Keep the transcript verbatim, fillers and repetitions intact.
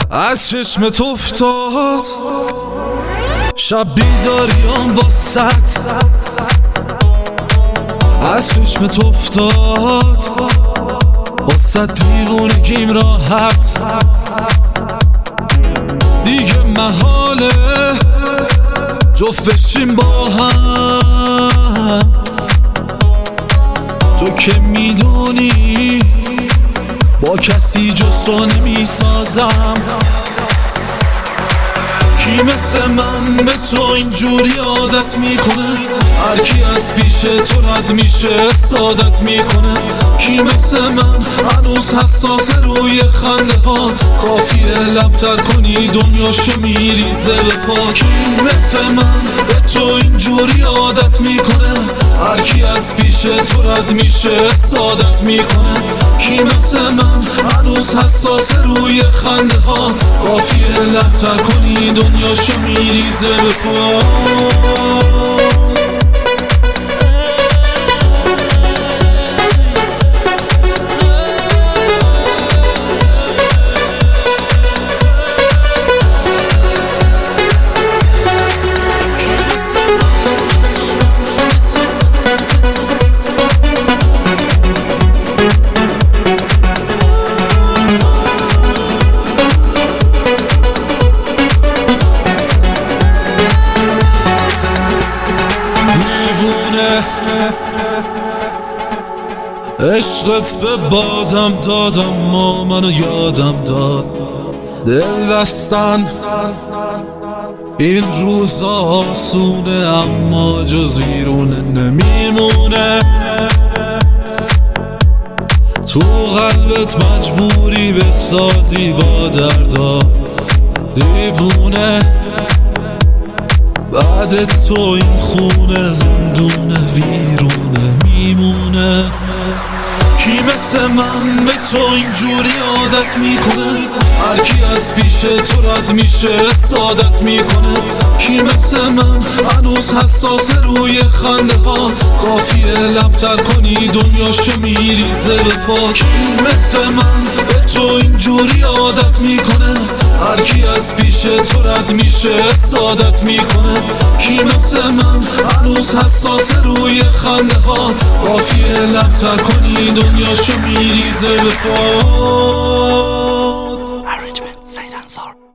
از چشمت افتاد شب بیداریام واسط، از چشمت افتاد واسط دیوونگیم راحت، دیگه محاله جفت بشیم با هم. تو که میدونی با کسی جز تو نمیسازم، کی مثل من به تو اینجوری عادت میکنه؟ هرکی از پیش تو رد میشه سادت میکنه. کی مثل من هنوز حساس روی خنده هات؟ کافیه لبتر کنی دنیاشو میریزه به پا. کی مثل من به تو اینجوری عادت میکنه؟ هرکی از پیش تو رد میشه سادت میکنه. کی مثل من هنوز حساس روی خنده هات؟ کافیه لبتر کنی دنیاشو میریزه به پا. عشقت به بادم دادم ما منو یادم داد. دل بستن این روزا آسونه اما جز ویرونه نمیمونه. تو قلبت مجبوری بسازی با دردا دیوونه. بعد تو این خونه زندونه ویرونه میمونه. کی مثل من به تو اینجوری عادت میکنه؟ هرکی از پیش تو رد میشه سادت میکنه. کی مثل من هنوز حساس روی خنده هات؟ کافیه لبتر کنی دنیاشو میریزه به پا. کی مثل من به تو اینجوری عادت میکنه؟ هرکی از پیش تو رد میشه سادت میکنه. کی مثل من هنوز حساس روی خنده هات؟ کافیه لبتر کنی دنیاشو میریزه به پا. Arrangement سعید انصار.